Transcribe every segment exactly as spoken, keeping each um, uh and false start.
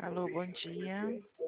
Alô, bom dia.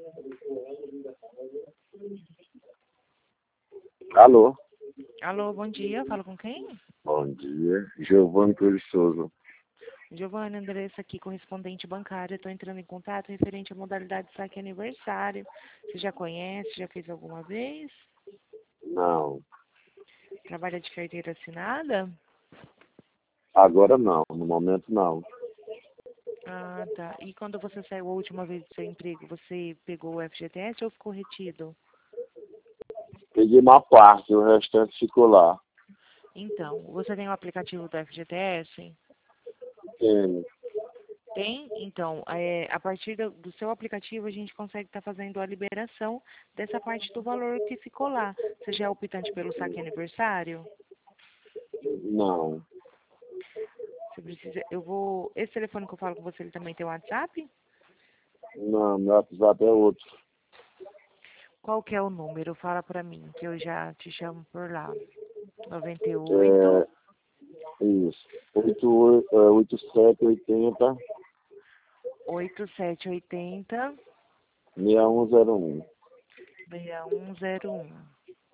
Alô? Alô, bom dia. Falo com quem? Bom dia. Giovanni Cruz de Souza. Giovanni, endereço aqui, correspondente bancário. Estou entrando em contato referente à modalidade de saque aniversário. Você já conhece? Já fez alguma vez? Não. Trabalha de carteira assinada? Agora não. No momento não. Ah, tá. E quando você saiu a última vez do seu emprego, você pegou o F G T S ou ficou retido? Peguei uma parte, o restante ficou lá. Então, você tem o aplicativo do F G T S? Tem. Tem? Então, é, a partir do, do seu aplicativo, a gente consegue estar fazendo a liberação dessa parte do valor que ficou lá. Você já é optante pelo saque aniversário? Não. Você precisa, eu vou, esse telefone que eu falo com você, ele também tem WhatsApp? Não, meu WhatsApp é outro. Qual que é o número? Fala pra mim, que eu já te chamo por lá. noventa e oito, É isso. oito sete oito zero, oitenta e sete oitenta, seis um zero um. seis um zero um.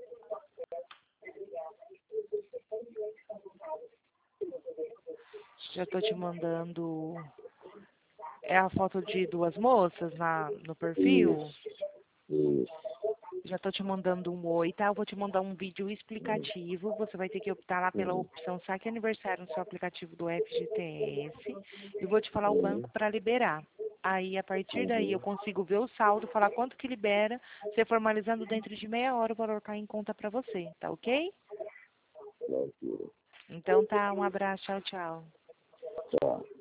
Já tô te mandando. É a foto de duas moças na, no perfil? Isso. Isso. Já estou te mandando um oi, tá? Eu vou te mandar um vídeo explicativo. Você vai ter que optar lá pela Sim. opção saque aniversário no seu aplicativo do F G T S. E vou te falar o Sim. banco para liberar. Aí, a partir daí, eu Uhum. consigo ver o saldo, falar quanto que libera. Você formalizando dentro de meia hora, o valor cai em conta para você, tá ok? Tranquilo. Então tá, um abraço, tchau, tchau. Tá.